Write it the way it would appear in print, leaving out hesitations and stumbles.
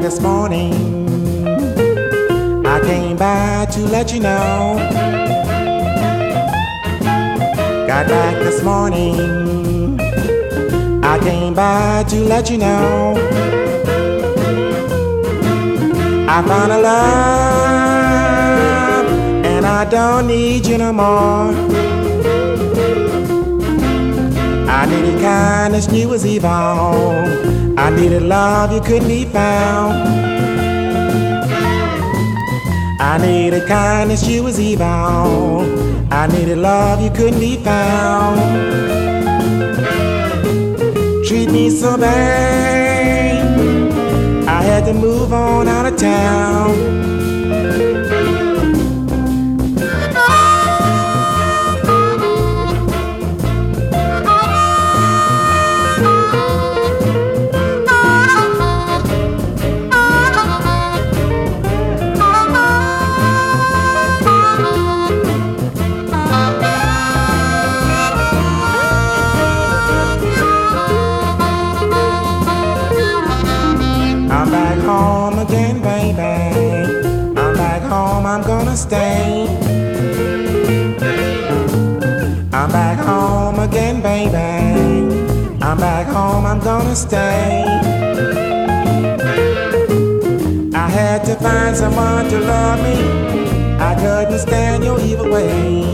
this morning. I came by to let you know. Got back this morning. I came by to let you know. I found a love, and I don't need you no more. I needed kindness, you was evil. I needed love, you couldn't be found. I needed kindness, you was evil. I needed love, you couldn't be found. Treat me so bad, I had to move on out of town. I'm back home again, baby. I'm back home, I'm gonna stay. I'm back home again, baby. I'm back home, I'm gonna stay. I had to find someone to love me. I couldn't stand your evil ways.